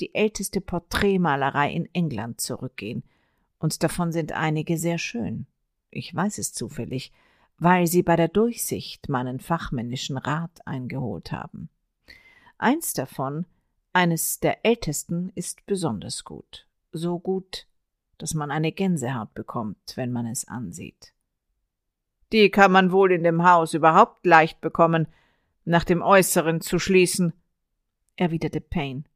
die älteste Porträtmalerei in England zurückgehen, und davon sind einige sehr schön. Ich weiß es zufällig, weil sie bei der Durchsicht meinen fachmännischen Rat eingeholt haben. Eins davon, eines der ältesten, ist besonders gut. So gut, dass man eine Gänsehaut bekommt, wenn man es ansieht. »Die kann man wohl in dem Haus überhaupt leicht bekommen, nach dem Äußeren zu schließen«, erwiderte Payne.